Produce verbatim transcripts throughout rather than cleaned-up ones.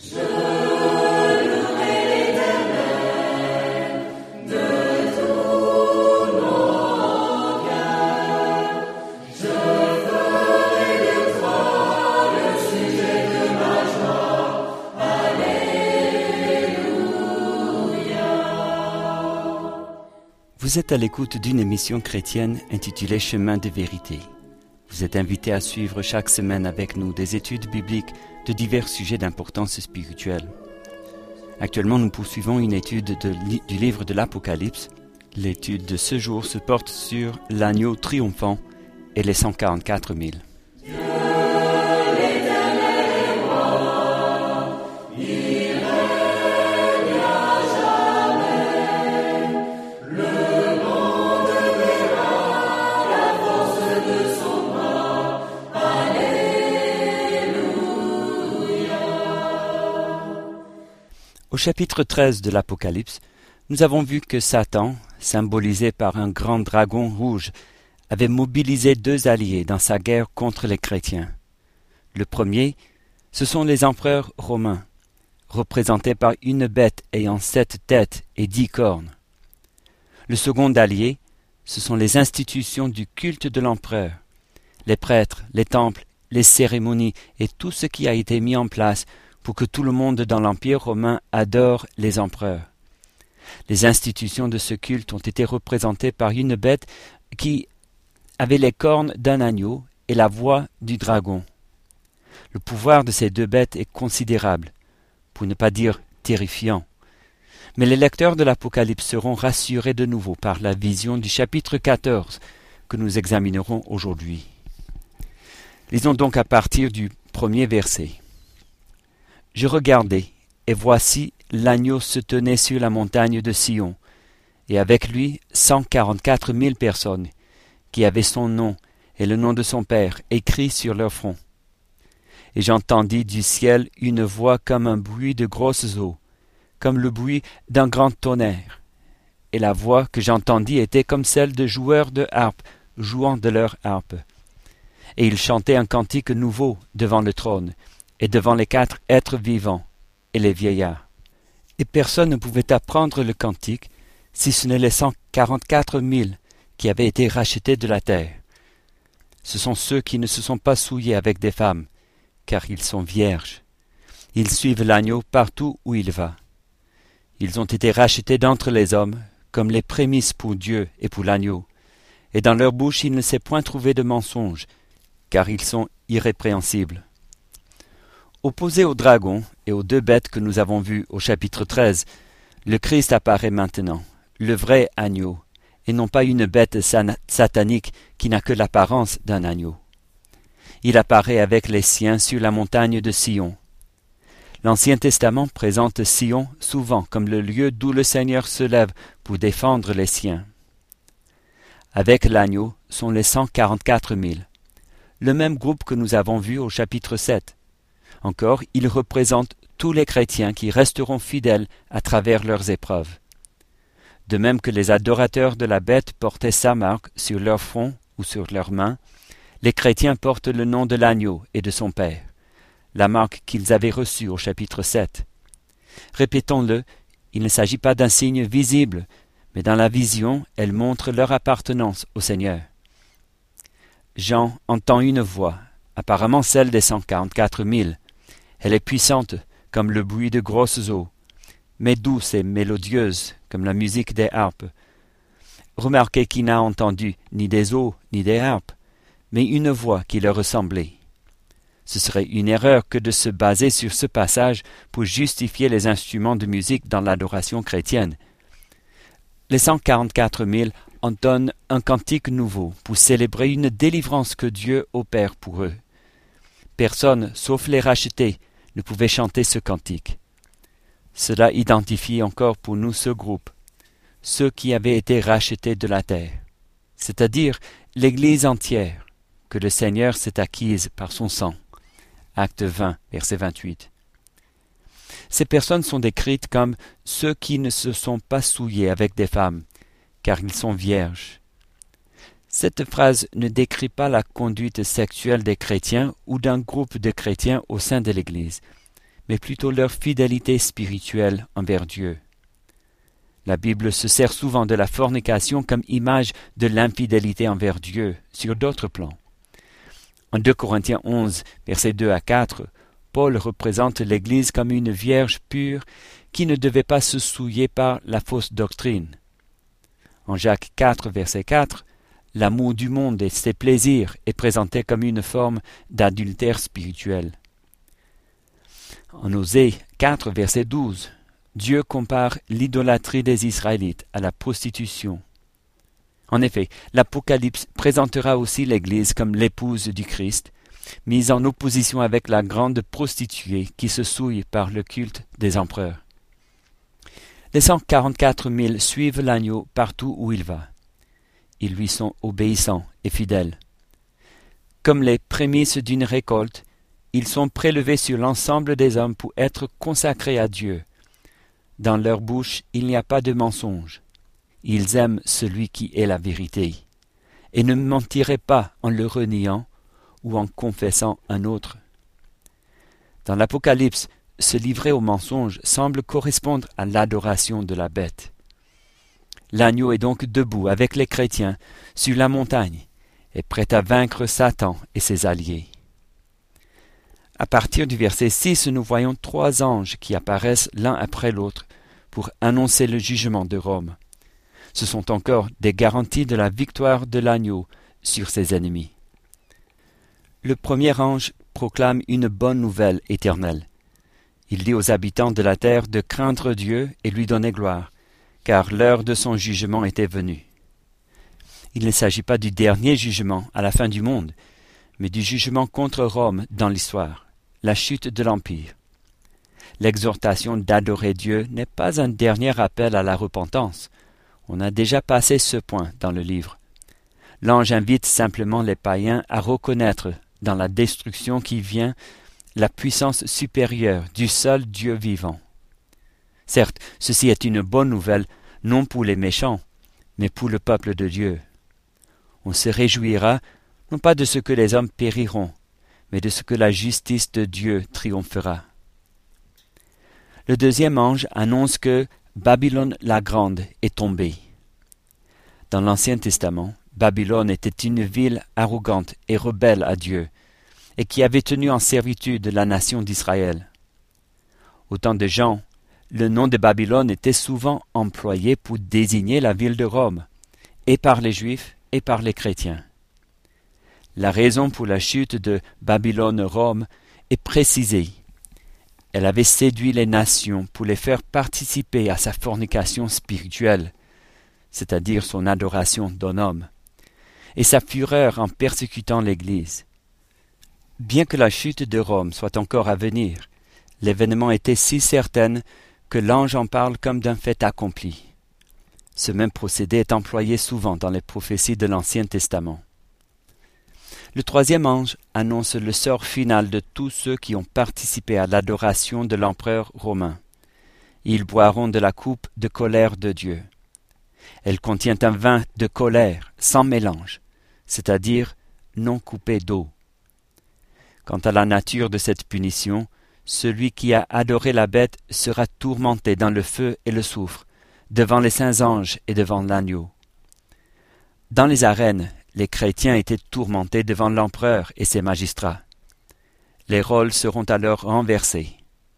Vous êtes à l'écoute d'une émission chrétienne intitulée Chemin de vérité. Vous êtes invité à suivre chaque semaine avec nous des études bibliques de divers sujets d'importance spirituelle. Actuellement, nous poursuivons une étude de, du livre de l'Apocalypse. L'étude de ce jour se porte sur l'agneau triomphant et les cent quarante-quatre mille. Au chapitre treize de l'Apocalypse, nous avons vu que Satan, symbolisé par un grand dragon rouge, avait mobilisé deux alliés dans sa guerre contre les chrétiens. Le premier, ce sont les empereurs romains, représentés par une bête ayant sept têtes et dix cornes. Le second allié, ce sont les institutions du culte de l'empereur, les prêtres, les temples, les cérémonies et tout ce qui a été mis en place pour que tout le monde dans l'Empire romain adore les empereurs. Les institutions de ce culte ont été représentées par une bête qui avait les cornes d'un agneau et la voix du dragon. Le pouvoir de ces deux bêtes est considérable, pour ne pas dire terrifiant. Mais les lecteurs de l'Apocalypse seront rassurés de nouveau par la vision du chapitre quatorze que nous examinerons aujourd'hui. Lisons donc à partir du premier verset. Je regardai, et voici l'agneau se tenait sur la montagne de Sion, et avec lui cent quarante-quatre mille personnes, qui avaient son nom et le nom de son Père écrits sur leur front. Et j'entendis du ciel une voix comme un bruit de grosses eaux, comme le bruit d'un grand tonnerre. Et la voix que j'entendis était comme celle de joueurs de harpe jouant de leur harpe. Et ils chantaient un cantique nouveau devant le trône, et devant les quatre êtres vivants et les vieillards. Et personne ne pouvait apprendre le cantique, si ce n'est les cent quarante-quatre mille qui avaient été rachetés de la terre. Ce sont ceux qui ne se sont pas souillés avec des femmes, car ils sont vierges. Ils suivent l'agneau partout où il va. Ils ont été rachetés d'entre les hommes, comme les prémices pour Dieu et pour l'agneau. Et dans leur bouche il ne s'est point trouvé de mensonge, car ils sont irrépréhensibles. Opposé au dragon et aux deux bêtes que nous avons vues au chapitre treize, le Christ apparaît maintenant, le vrai agneau, et non pas une bête satanique qui n'a que l'apparence d'un agneau. Il apparaît avec les siens sur la montagne de Sion. L'Ancien Testament présente Sion souvent comme le lieu d'où le Seigneur se lève pour défendre les siens. Avec l'agneau sont les cent quarante-quatre mille, le même groupe que nous avons vu au chapitre sept. Encore, il représente tous les chrétiens qui resteront fidèles à travers leurs épreuves. De même que les adorateurs de la bête portaient sa marque sur leur front ou sur leurs mains, les chrétiens portent le nom de l'agneau et de son Père, la marque qu'ils avaient reçue au chapitre sept. Répétons-le, il ne s'agit pas d'un signe visible, mais dans la vision, elle montre leur appartenance au Seigneur. Jean entend une voix, apparemment celle des cent quarante-quatre mille. Elle est puissante, comme le bruit de grosses eaux, mais douce et mélodieuse, comme la musique des harpes. Remarquez qu'il n'a entendu ni des eaux, ni des harpes, mais une voix qui leur ressemblait. Ce serait une erreur que de se baser sur ce passage pour justifier les instruments de musique dans l'adoration chrétienne. Les cent quarante-quatre mille entonnent un cantique nouveau pour célébrer une délivrance que Dieu opère pour eux. Personne, sauf les rachetés, ne pouvait chanter ce cantique. Cela identifie encore pour nous ce groupe, ceux qui avaient été rachetés de la terre, c'est-à-dire l'Église entière, que le Seigneur s'est acquise par son sang. Acte vingt, verset vingt-huit. Ces personnes sont décrites comme ceux qui ne se sont pas souillés avec des femmes, car ils sont vierges. Cette phrase ne décrit pas la conduite sexuelle des chrétiens ou d'un groupe de chrétiens au sein de l'Église, mais plutôt leur fidélité spirituelle envers Dieu. La Bible se sert souvent de la fornication comme image de l'infidélité envers Dieu sur d'autres plans. En deux Corinthiens onze, versets deux à quatre, Paul représente l'Église comme une vierge pure qui ne devait pas se souiller par la fausse doctrine. En Jacques quatre, verset quatre, l'amour du monde et ses plaisirs est présenté comme une forme d'adultère spirituel. En Osée quatre, verset douze, Dieu compare l'idolâtrie des Israélites à la prostitution. En effet, l'Apocalypse présentera aussi l'Église comme l'épouse du Christ, mise en opposition avec la grande prostituée qui se souille par le culte des empereurs. Les cent quarante-quatre mille suivent l'agneau partout où il va. Ils lui sont obéissants et fidèles. Comme les prémices d'une récolte, ils sont prélevés sur l'ensemble des hommes pour être consacrés à Dieu. Dans leur bouche, il n'y a pas de mensonge. Ils aiment celui qui est la vérité, et ne mentiraient pas en le reniant ou en confessant un autre. Dans l'Apocalypse, se livrer au mensonge semble correspondre à l'adoration de la bête. L'agneau est donc debout avec les chrétiens sur la montagne et prêt à vaincre Satan et ses alliés. À partir du verset six, nous voyons trois anges qui apparaissent l'un après l'autre pour annoncer le jugement de Rome. Ce sont encore des garanties de la victoire de l'agneau sur ses ennemis. Le premier ange proclame une bonne nouvelle éternelle. Il dit aux habitants de la terre de craindre Dieu et lui donner gloire, car l'heure de son jugement était venue. Il ne s'agit pas du dernier jugement à la fin du monde, mais du jugement contre Rome dans l'histoire, la chute de l'Empire. L'exhortation d'adorer Dieu n'est pas un dernier appel à la repentance. On a déjà passé ce point dans le livre. L'ange invite simplement les païens à reconnaître dans la destruction qui vient la puissance supérieure du seul Dieu vivant. Certes, ceci est une bonne nouvelle, non pour les méchants, mais pour le peuple de Dieu. On se réjouira, non pas de ce que les hommes périront, mais de ce que la justice de Dieu triomphera. Le deuxième ange annonce que Babylone la Grande est tombée. Dans l'Ancien Testament, Babylone était une ville arrogante et rebelle à Dieu, et qui avait tenu en servitude la nation d'Israël. Au temps de Jean, le nom de Babylone était souvent employé pour désigner la ville de Rome, et par les Juifs et par les chrétiens. La raison pour la chute de Babylone-Rome est précisée. Elle avait séduit les nations pour les faire participer à sa fornication spirituelle, c'est-à-dire son adoration d'un homme, et sa fureur en persécutant l'Église. Bien que la chute de Rome soit encore à venir, l'événement était si certain que l'ange en parle comme d'un fait accompli. Ce même procédé est employé souvent dans les prophéties de l'Ancien Testament. Le troisième ange annonce le sort final de tous ceux qui ont participé à l'adoration de l'empereur romain. Ils boiront de la coupe de colère de Dieu. Elle contient un vin de colère sans mélange, c'est-à-dire non coupé d'eau. Quant à la nature de cette punition, celui qui a adoré la bête sera tourmenté dans le feu et le soufre, devant les saints anges et devant l'agneau. Dans les arènes, les chrétiens étaient tourmentés devant l'empereur et ses magistrats. Les rôles seront alors renversés.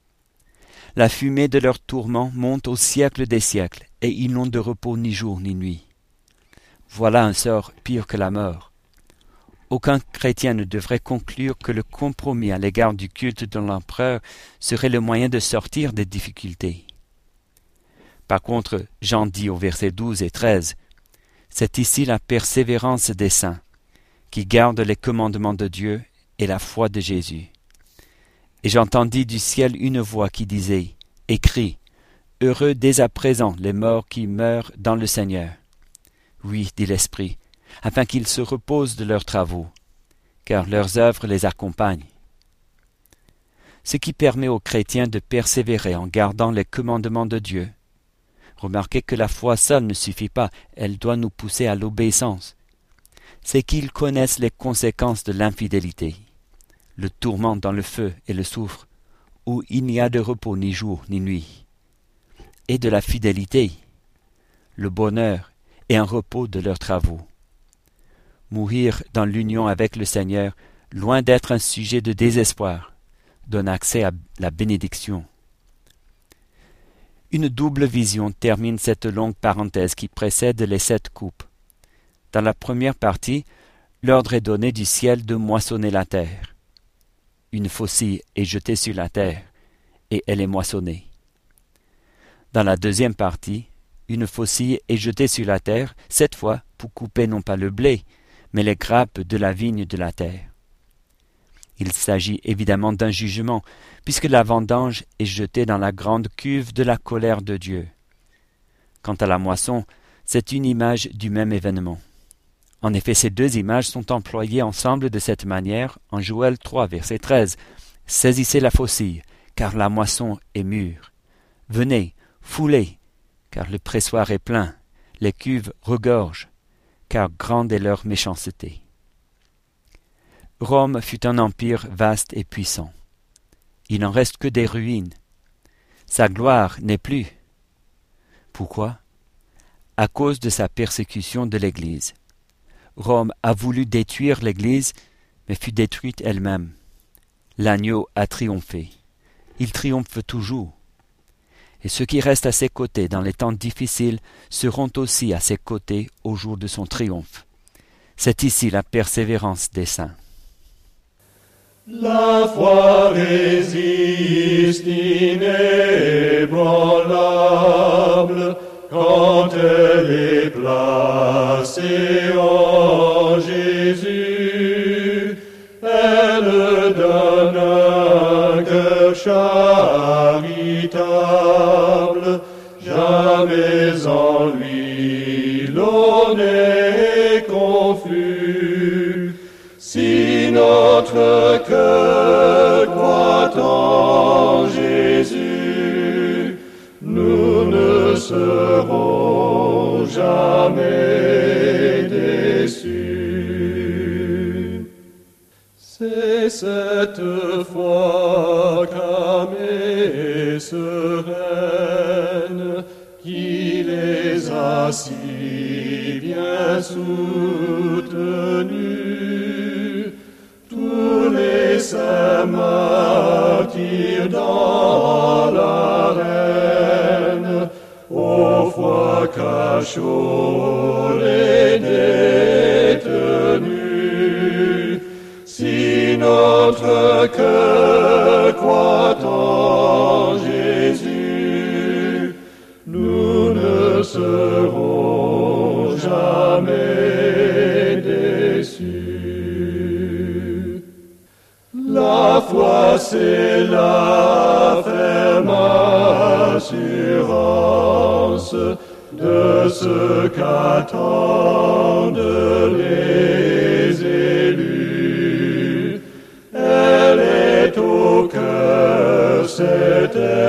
La fumée de leur tourment monte au siècle des siècles, et ils n'ont de repos ni jour ni nuit. Voilà un sort pire que la mort. Aucun chrétien ne devrait conclure que le compromis à l'égard du culte de l'empereur serait le moyen de sortir des difficultés. Par contre, Jean dit au verset douze et treize, « C'est ici la persévérance des saints, qui gardent les commandements de Dieu et la foi de Jésus. » Et j'entendis du ciel une voix qui disait, « Écris, heureux dès à présent les morts qui meurent dans le Seigneur. » Oui, dit l'Esprit, afin qu'ils se reposent de leurs travaux, car leurs œuvres les accompagnent. Ce qui permet aux chrétiens de persévérer en gardant les commandements de Dieu. Remarquez que la foi seule ne suffit pas, elle doit nous pousser à l'obéissance. C'est qu'ils connaissent les conséquences de l'infidélité, le tourment dans le feu et le soufre, où il n'y a de repos ni jour ni nuit, et de la fidélité, le bonheur et un repos de leurs travaux. Mourir dans l'union avec le Seigneur, loin d'être un sujet de désespoir, donne accès à la bénédiction. Une double vision termine cette longue parenthèse qui précède les sept coupes. Dans la première partie, l'ordre est donné du ciel de moissonner la terre. Une faucille est jetée sur la terre, et elle est moissonnée. Dans la deuxième partie, une faucille est jetée sur la terre, cette fois pour couper non pas le blé, mais les grappes de la vigne de la terre. Il s'agit évidemment d'un jugement, puisque la vendange est jetée dans la grande cuve de la colère de Dieu. Quant à la moisson, c'est une image du même événement. En effet, ces deux images sont employées ensemble de cette manière en Joël trois, verset treize. « Saisissez la faucille, car la moisson est mûre. Venez, foulez, car le pressoir est plein, les cuves regorgent, car grande est leur méchanceté. » Rome fut un empire vaste et puissant. Il n'en reste que des ruines. Sa gloire n'est plus. Pourquoi? À cause de sa persécution de l'Église. Rome a voulu détruire l'Église, mais fut détruite elle-même. L'agneau a triomphé. Il triomphe toujours. Et ceux qui restent à ses côtés dans les temps difficiles seront aussi à ses côtés au jour de son triomphe. C'est ici la persévérance des saints. La foi résiste inébranlable quand elle est placée en Jésus. Elle donne un cœur charitable, jamais en lui l'on n'est confus. Si notre cœur croit en Jésus, nous ne serons jamais déçus. C'est cette foi calme et sereine qui les a si bien soutenus. Tous les saints martyrs dans l'arène, aux fois cachot les détenus. Si notre cœur croit en Jésus, nous ne serons jamais déçus. La foi, c'est la ferme assurance de ce qu'attendent les élus. Elle est au cœur cette